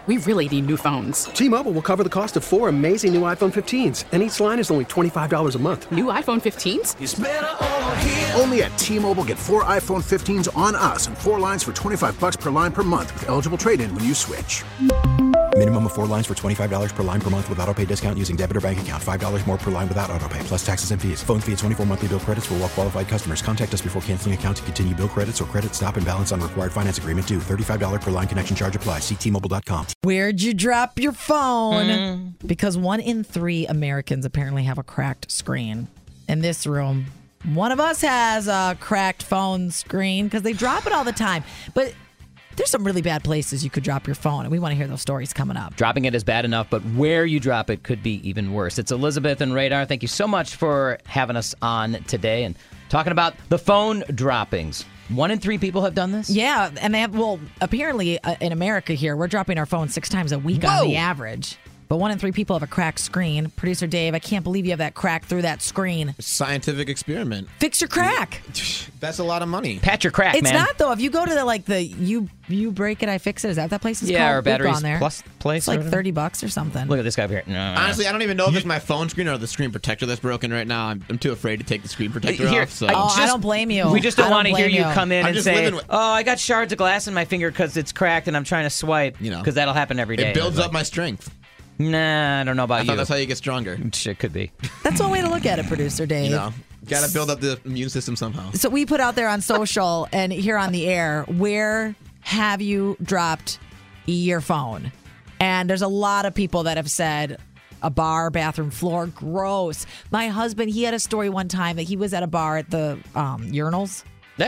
We really need new phones. T-Mobile will cover the cost of 4 amazing new iPhone 15s, and each line is only $25 a month. New iPhone 15s? It's better over here. Only at T-Mobile, get 4 iPhone 15s on us and 4 lines for $25 per line per month with eligible trade-in when you switch. Minimum of 4 lines for $25 per line per month with autopay discount using debit or bank account. $5 more per line without autopay, plus taxes and fees. Phone fee at 24 monthly bill credits for well-qualified customers. Contact us before canceling account to continue bill credits or credit stop and balance on required finance agreement due. $35 per line connection charge applies. See T-Mobile.com. Where'd you drop your phone? Because 1 in 3 Americans apparently have a cracked screen. In this room, one of us has a cracked phone screen because they drop it all the time. But there's some really bad places you could drop your phone, and we want to hear those stories coming up. Dropping it is bad enough, but where you drop it could be even worse. It's Elizabeth and Radar. Thank you so much for having us on today and talking about the phone droppings. 1 in 3 people have done this? Yeah, and they have, well, apparently in America here, we're dropping our phone 6 times a week on the average. But 1 in 3 people have a cracked screen. Producer Dave, I can't believe you have that crack through that screen. Scientific experiment. Fix your crack. That's a lot of money. Pat your crack, It's man. not, though. If you go to the you break it, I fix it. Is that place is called? Yeah, or Batteries there. Plus place. It's like $30 or something. Look at this guy up here. Honestly, I don't even know if it's my phone screen or the screen protector that's broken right now. I'm too afraid to take the screen protector off. So. I don't blame you. We just don't want to hear you come in and say, I got shards of glass in my finger because it's cracked and I'm trying to swipe. Because that'll happen every day. It builds up my strength. Nah, I don't know about I you. thought that's how you get stronger. It could be. That's one way to look at it, Producer Dave. Gotta build up the immune system somehow. So we put out there on social and here on the air, where have you dropped your phone? And there's a lot of people that have said a bar, bathroom floor, gross. My husband, he had a story one time that he was at a bar at the urinals.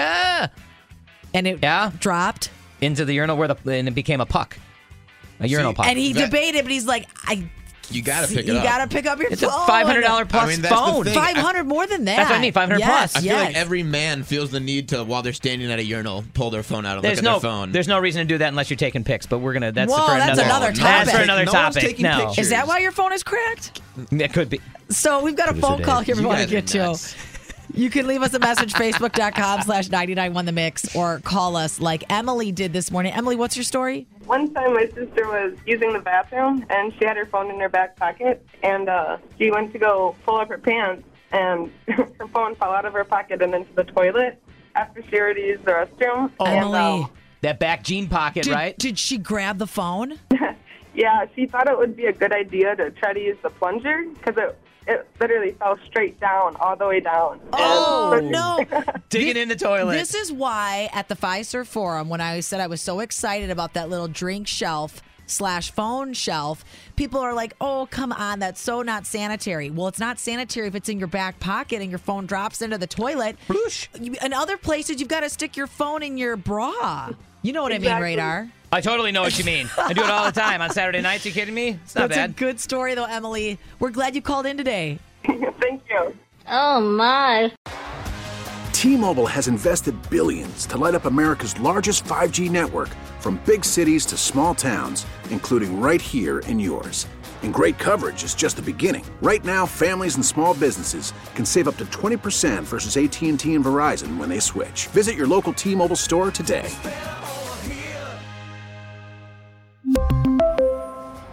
And it dropped. Into the urinal and it became a puck. A urinal puck. And he debated, but he's like, you gotta pick it up. You gotta pick up your it's phone. It's a $500 plus phone. $500 more than that. That's what I mean, $500 plus. I feel like every man feels the need to, while they're standing at a urinal, pull their phone out and look at their phone. There's no reason to do that unless you're taking pics, but we're gonna. That's another topic. That's for another topic. No, pictures. Is that why your phone is cracked? It could be. So we've got a phone call here we want to get to. You can leave us a message, facebook.com/991themix, or call us like Emily did this morning. Emily, what's your story? One time my sister was using the bathroom, and she had her phone in her back pocket, and she went to go pull up her pants, and her phone fell out of her pocket and into the toilet after she already used the restroom. Oh, Emily. That back jean pocket, right? Did she grab the phone? Yeah, she thought it would be a good idea to try to use the plunger, because it literally fell straight down, all the way down. Oh, no. Digging in the toilet. This is why at the Fiserv Forum, when I said I was so excited about that little drink shelf / phone shelf, people are like, oh, come on, that's so not sanitary. Well, it's not sanitary if it's in your back pocket and your phone drops into the toilet. In other places, you've got to stick your phone in your bra. You know what I mean, Radar? I totally know what you mean. I do it all the time on Saturday nights. Are you kidding me? It's not bad. That's a good story, though, Emily. We're glad you called in today. Thank you. Oh, my. T-Mobile has invested billions to light up America's largest 5G network, from big cities to small towns, including right here in yours. And great coverage is just the beginning. Right now, families and small businesses can save up to 20% versus AT&T and Verizon when they switch. Visit your local T-Mobile store today.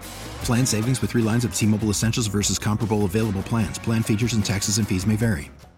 Plan savings with 3 lines of T-Mobile Essentials versus comparable available plans. Plan features and taxes and fees may vary.